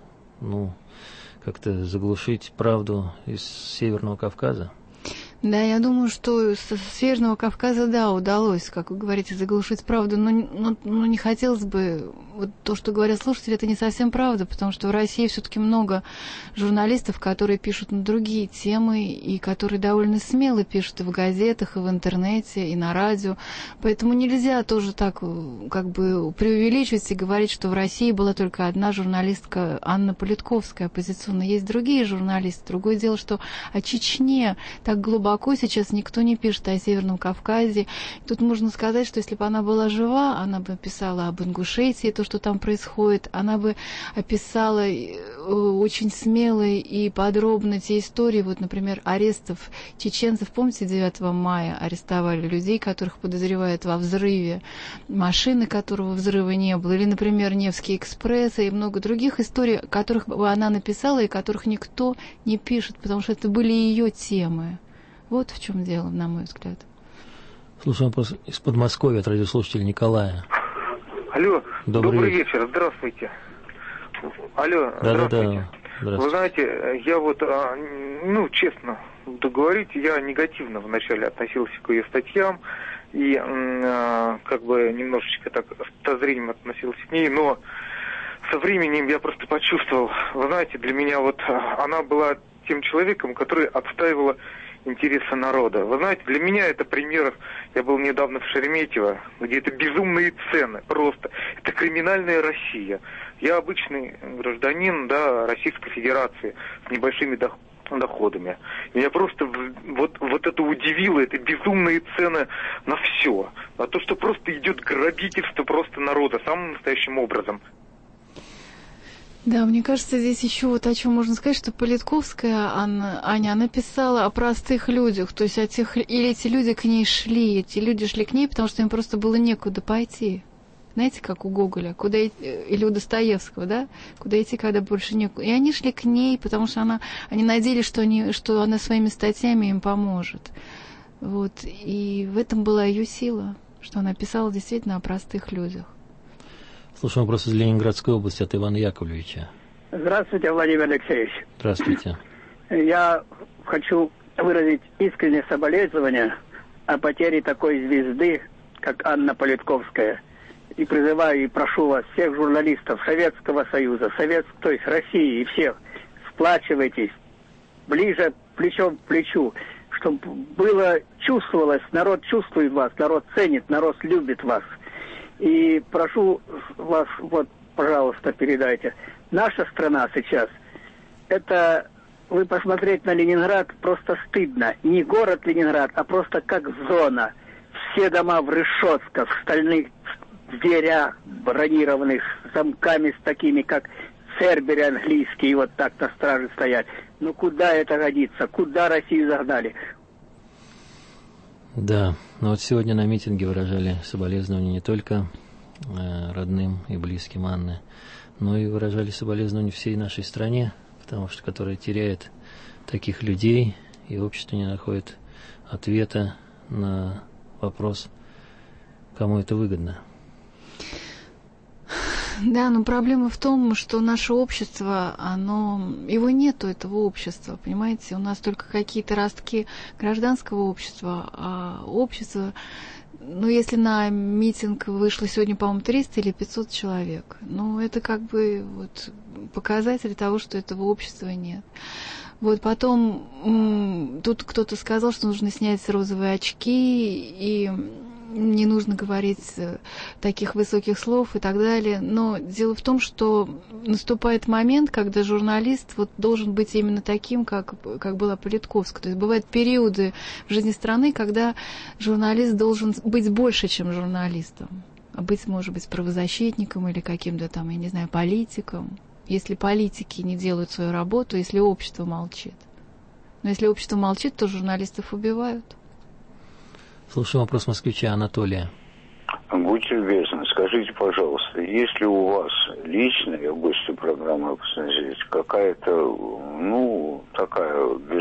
как-то заглушить правду из Северного Кавказа. Да, я думаю, что с Северного Кавказа, да, удалось, как вы говорите, заглушить правду, но не хотелось бы, вот то, что говорят слушатели, это не совсем правда, потому что в России все-таки много журналистов, которые пишут на другие темы, и которые довольно смело пишут и в газетах, и в интернете, и на радио, поэтому нельзя тоже так, как бы, преувеличивать и говорить, что в России была только одна журналистка Анна Политковская, оппозиционная. Есть другие журналисты. Другое дело, что о Чечне так глубоко сейчас никто не пишет, о Северном Кавказе. Тут можно сказать, что если бы она была жива, она бы писала об Ингушетии, то, что там происходит, она бы описала очень смело и подробно те истории, вот, например, арестов чеченцев. Помните, 9 мая арестовали людей, которых подозревают во взрыве машины, которого взрыва не было, или, например, Невский экспресс, и много других историй, которых она написала и которых никто не пишет, потому что это были ее темы. Вот в чем дело, на мой взгляд. Слушаем вопрос из Подмосковья от радиослушателя Николая. Алло, добрый вечер. вечер, здравствуйте. Алло, да, здравствуйте. Вы знаете, я вот, честно говорить, я негативно вначале относился к ее статьям и как бы немножечко так с подозрением относился к ней, но со временем я просто почувствовал, вы знаете, для меня вот она была тем человеком, который отстаивала интересы народа. Вы знаете, для меня это пример, я был недавно в Шереметьево, где это безумные цены, просто. Это криминальная Россия. Я обычный гражданин, Российской Федерации с небольшими доходами. Меня просто вот это удивило, это безумные цены на все. А то, что просто идет грабительство просто народа самым настоящим образом. Да, мне кажется, здесь еще вот о чем можно сказать, что Политковская, она писала о простых людях, то есть или эти люди к ней шли, к ней, потому что им просто было некуда пойти. Знаете, как у Гоголя, или у Достоевского, да? Куда идти, когда больше некуда. И они шли к ней, потому что они надеялись, что она своими статьями им поможет. Вот. И в этом была ее сила, что она писала действительно о простых людях. Слушаем вопрос из Ленинградской области от Ивана Яковлевича. Здравствуйте, Владимир Алексеевич. Здравствуйте. Я хочу выразить искреннее соболезнование о потере такой звезды, как Анна Политковская. И призываю и прошу вас, всех журналистов Советского Союза, то есть России и всех, сплачивайтесь ближе плечом к плечу, чтобы чувствовалось, народ чувствует вас, народ ценит, народ любит вас. И прошу вас, пожалуйста, передайте. Наша страна сейчас, это, вы посмотреть на Ленинград, просто стыдно. Не город Ленинград, а просто как зона. Все дома в решетках, в стальных дверях бронированных, с замками с такими, как цербери английские, вот так на страже стоять. Ну куда это годится? Куда Россию загнали? Да, но вот сегодня на митинге выражали соболезнования не только родным и близким Анны, но и выражали соболезнования всей нашей стране, потому что которая теряет таких людей, и общество не находит ответа на вопрос, кому это выгодно. Да, но проблема в том, что наше общество, его нету, этого общества, понимаете? У нас только какие-то ростки гражданского общества, а общество, если на митинг вышло сегодня, по-моему, 300 или 500 человек, это как бы показатель того, что этого общества нет. Потом тут кто-то сказал, что нужно снять розовые очки и не нужно говорить таких высоких слов и так далее. Но дело в том, что наступает момент, когда журналист должен быть именно таким, как была Политковская. То есть бывают периоды в жизни страны, когда журналист должен быть больше, чем журналистом. Может быть, правозащитником или каким-то там, я не знаю, политиком. Если политики не делают свою работу, если общество молчит. Но если общество молчит, то журналистов убивают. Слушаем вопрос москвича Анатолия. Будьте любезны, скажите, пожалуйста, есть ли у вас лично, я гостю программы посмотреть, какая-то, такая, без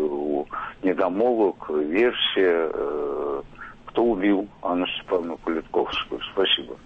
недомолвок, версия, кто убил Анну Степановну Политковскую? Спасибо.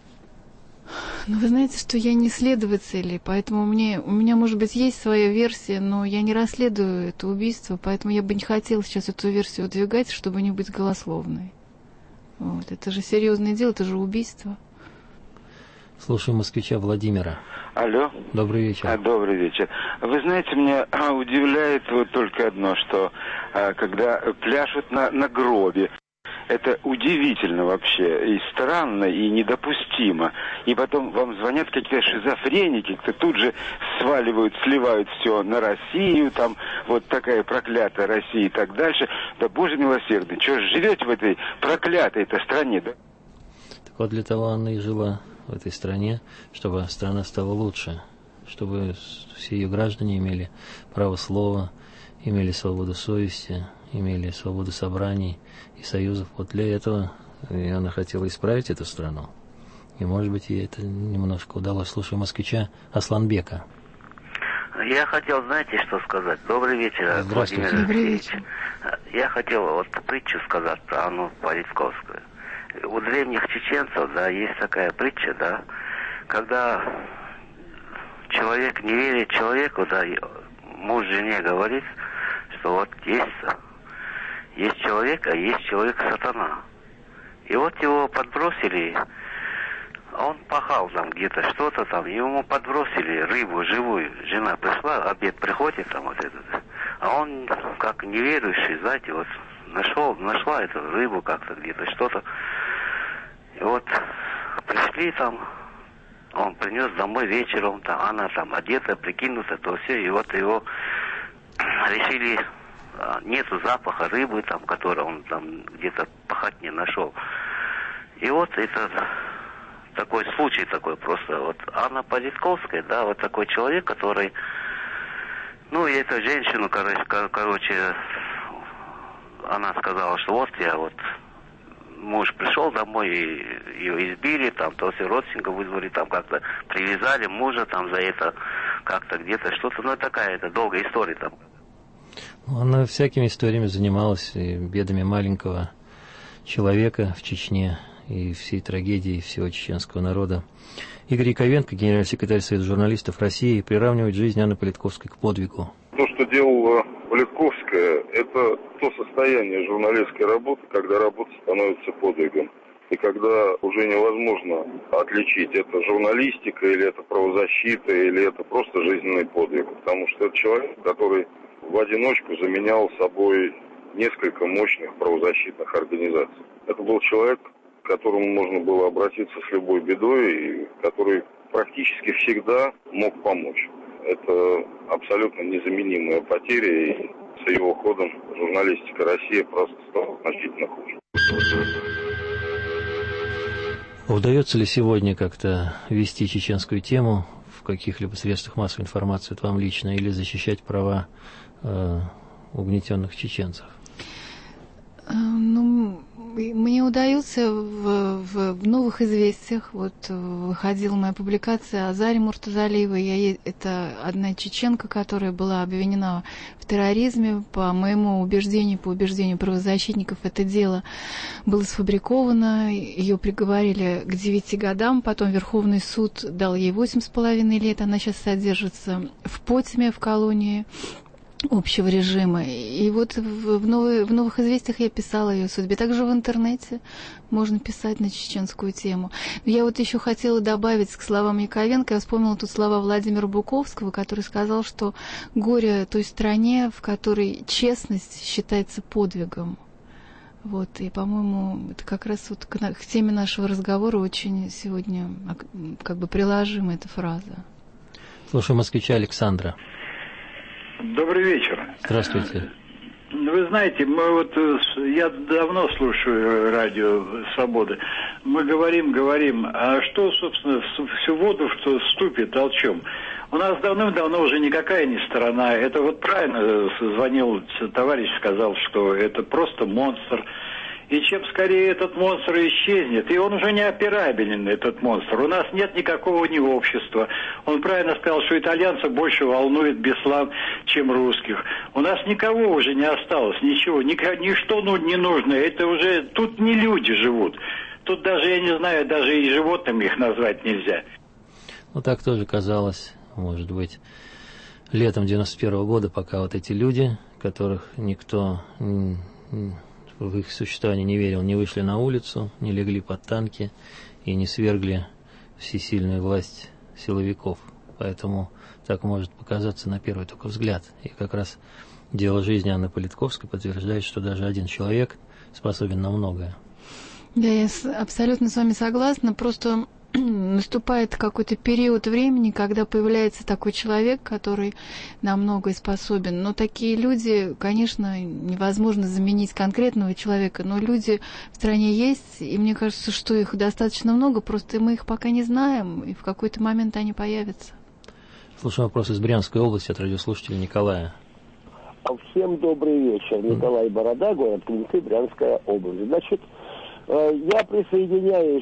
Вы знаете, что я не следователь, поэтому у меня, может быть, есть своя версия, но я не расследую это убийство, поэтому я бы не хотела сейчас эту версию выдвигать, чтобы не быть голословной. Это же серьезное дело, это же убийство. Слушаем москвича Владимира. Алло. Добрый вечер. Добрый вечер. Вы знаете, меня удивляет только одно, что когда пляшут на гробе, это удивительно вообще, и странно, и недопустимо. И потом вам звонят какие-то шизофреники, кто тут же сливают все на Россию, там вот такая проклятая Россия и так дальше. Да боже милосердный, что ж живете в этой проклятой-то стране, да? Так вот для того она и жила в этой стране, чтобы страна стала лучше, чтобы все ее граждане имели право слова, имели свободу совести, имели свободу собраний и союзов. Вот для этого и она хотела исправить эту страну. И, может быть, ей это немножко удалось. Слушаю москвича Асланбека. Я хотел, знаете, что сказать? Добрый вечер, Владимир Алексеевич. Я хотел притчу сказать про Анну Политковскую. У древних чеченцев, есть такая притча, когда человек не верит человеку, да, муж жене говорит, что вот есть человек, а есть человек-сатана. И вот его подбросили, он пахал там где-то что-то там, ему подбросили рыбу живую. Жена пришла, обед приходит там вот этот, а он как неверующий, знаете, вот нашла эту рыбу как-то где-то что-то. И вот пришли там, он принес домой вечером, там, она там одета, прикинута, то все, и вот его решили, нету запаха рыбы, там, который он там где-то пахать не нашел. И вот это такой случай такой просто. Вот Анна Политковская, да, вот такой человек, который, ну, и эту женщину, короче, она сказала, что вот я вот, муж пришел домой, и ее избили, там, то все родственников вызвали, там как-то привязали мужа там за это, как-то где-то что-то, ну, такая, это долгая история там. Она всякими историями занималась, и бедами маленького человека в Чечне, и всей трагедии всего чеченского народа. Игорь Яковенко, генеральный секретарь Союза журналистов России, приравнивает жизнь Анны Политковской к подвигу. То, что делала Политковская, это то состояние журналистской работы, когда работа становится подвигом. И когда уже невозможно отличить, это журналистика, или это правозащита, или это просто жизненный подвиг. Потому что это человек, который в одиночку заменял собой несколько мощных правозащитных организаций. Это был человек, к которому можно было обратиться с любой бедой, и который практически всегда мог помочь. Это абсолютно незаменимая потеря, и с его уходом журналистика России просто стала значительно хуже. Удается ли сегодня как-то вести чеченскую тему в каких-либо средствах массовой информации, вот вам лично, или защищать права угнетенных чеченцев? Ну, мне удается в «Новых известиях», вот выходила моя публикация о Заре Муртазалиевой. Это одна чеченка, которая была обвинена в терроризме. По моему убеждению, по убеждению правозащитников, это дело было сфабриковано. Ее приговорили к 9 годам, потом Верховный суд дал ей 8,5 лет. Она сейчас содержится в Потеме, в колонии общего режима. И вот в «Новых известиях» я писала о ее судьбе. Также в интернете можно писать на чеченскую тему. Но я вот еще хотела добавить к словам Яковенко. Я вспомнила тут слова Владимира Буковского, который сказал, что горе той стране, в которой честность считается подвигом. Вот, и, по-моему, это как раз вот к теме нашего разговора очень сегодня как бы приложима эта фраза. Слушаю москвича Александра. Добрый вечер. Здравствуйте. Вы знаете, я давно слушаю радио «Свобода». Мы говорим, а что, собственно, всю воду, что ступит толчем? У нас давным-давно уже никакая не сторона. Это вот правильно звонил товарищ, сказал, что это просто монстр. И чем скорее этот монстр исчезнет, и он уже не операбелен, этот монстр. У нас нет никакого ни общества. Он правильно сказал, что итальянцев больше волнует Беслан, чем русских. У нас никого уже не осталось, ничего, ничто не нужно. Это уже, тут не люди живут. Тут даже, я не знаю, даже и животными их назвать нельзя. Ну так тоже казалось, может быть, летом 91-го года, пока вот эти люди, которых никто в их существование не верил, не вышли на улицу, не легли под танки и не свергли всесильную власть силовиков. Поэтому так может показаться на первый только взгляд. И как раз дело жизни Анны Политковской подтверждает, что даже один человек способен на многое. Да, я абсолютно с вами согласна. Просто наступает какой-то период времени, когда появляется такой человек, который на многое способен. Но такие люди, конечно, невозможно заменить конкретного человека, но люди в стране есть, и мне кажется, что их достаточно много, просто мы их пока не знаем, и в какой-то момент они появятся. Слушаем вопрос из Брянской области от радиослушателя Николая. Всем добрый вечер. Николай Борода, город Клинцы, Брянская область. Значит, я присоединяюсь,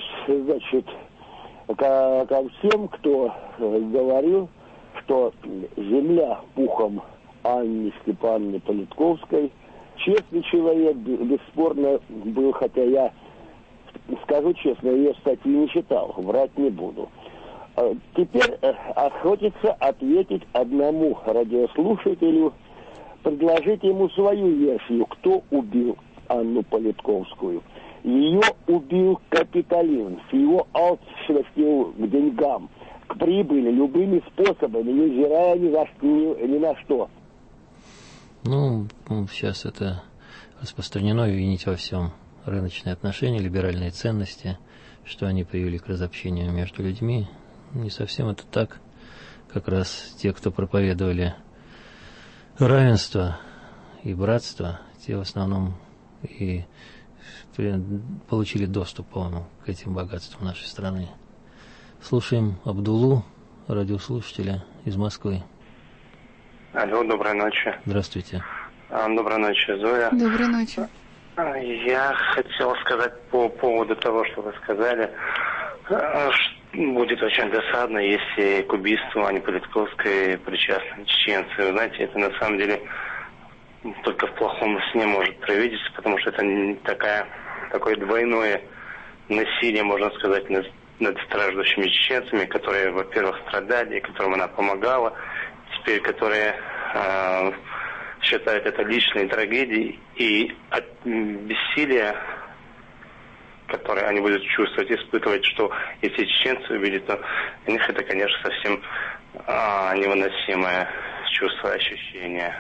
ко всем, кто говорил, что земля пухом Анны Степановны Политковской. Честный человек, бесспорно был, хотя я, скажу честно, ее статьи не читал, врать не буду. Теперь хочется ответить одному радиослушателю, предложить ему свою версию, кто убил Анну Политковскую. Ее убил капитализм с его алчностью к деньгам, к прибыли, любыми способами, невзирая ни на что. Ну, сейчас это распространено винить во всем рыночные отношения, либеральные ценности, что они привели к разобщению между людьми. Не совсем это так. Как раз те, кто проповедовали равенство и братство, те в основном и получили доступ, по-моему, к этим богатствам нашей страны. Слушаем Абдулу, радиослушателя из Москвы. Алло, доброй ночи. Здравствуйте. Доброй ночи, Зоя. Доброй ночи. Я хотел сказать по поводу того, что вы сказали. Будет очень досадно, если к убийству Анны Политковской причастны чеченцы. Вы знаете, это на самом деле только в плохом сне может проявиться, потому что это такое двойное насилие, можно сказать, над страждущими чеченцами, которые, во-первых, страдали, которым она помогала, теперь которые считают это личной трагедией, и от бессилия, которые они будут чувствовать, испытывать, что если чеченцы увидят, то для них это, конечно, совсем невыносимое чувство, ощущение.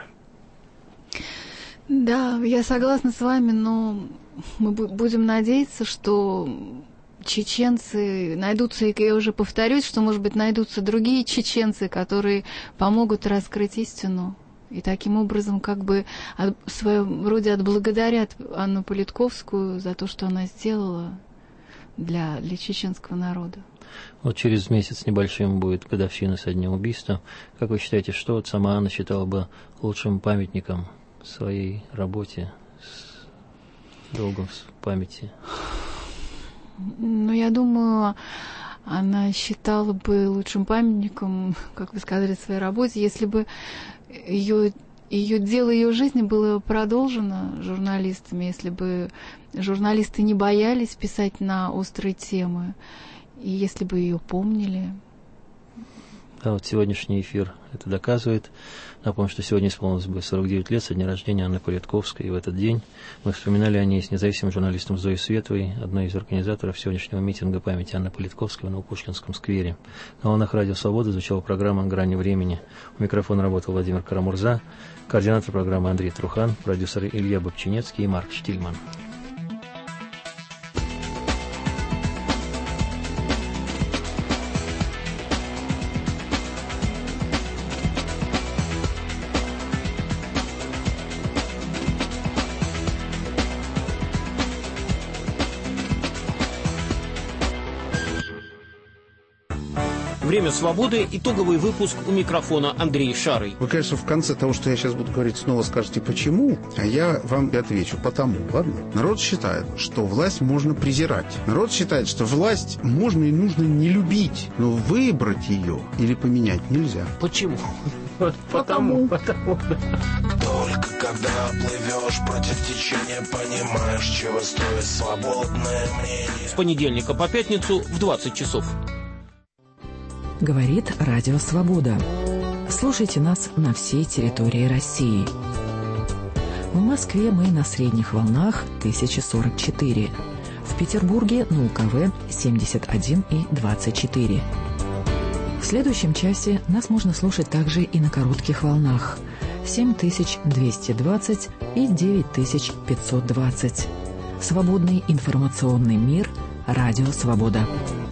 Да, я согласна с вами, но мы будем надеяться, что чеченцы найдутся, и я уже повторюсь, что, может быть, найдутся другие чеченцы, которые помогут раскрыть истину. И таким образом как бы в своем роде отблагодарят Анну Политковскую за то, что она сделала для чеченского народа. Вот через месяц небольшим будет годовщина со дня убийства. Как вы считаете, что вот сама Анна считала бы лучшим памятником своей работе, с долгом в памяти? Ну, я думаю, она считала бы лучшим памятником, как вы сказали, своей работе, если бы ее дело ее жизни было продолжено журналистами, если бы журналисты не боялись писать на острые темы, и если бы ее помнили. Да, вот сегодняшний эфир это доказывает. Напомню, что сегодня исполнилось бы 49 лет со дня рождения Анны Политковской, и в этот день мы вспоминали о ней с независимым журналистом Зоей Световой, одной из организаторов сегодняшнего митинга памяти Анны Политковской в Новопушкинском сквере. На волнах Радио Свобода звучала программа «Грани времени». У микрофона работал Владимир Карамурза, координатор программы Андрей Трухан, продюсеры Илья Бобчинецкий и Марк Штильман. «Время свободы», итоговый выпуск, у микрофона Андрей Шарый. Вы, конечно, в конце того, что я сейчас буду говорить, снова скажете «почему?», а я вам и отвечу «потому». Ладно? Народ считает, что власть можно презирать. Народ считает, что власть можно и нужно не любить, но выбрать ее или поменять нельзя. Почему? Потому. Только когда плывешь против течения, понимаешь, чего стоит свободное мнение. С понедельника по пятницу в 20 часов. Говорит Радио Свобода. Слушайте нас на всей территории России. В Москве мы на средних волнах 1044. В Петербурге на УКВ 71 и 24. В следующем часе нас можно слушать также и на коротких волнах 7220 и 9520. Свободный информационный мир. Радио Свобода.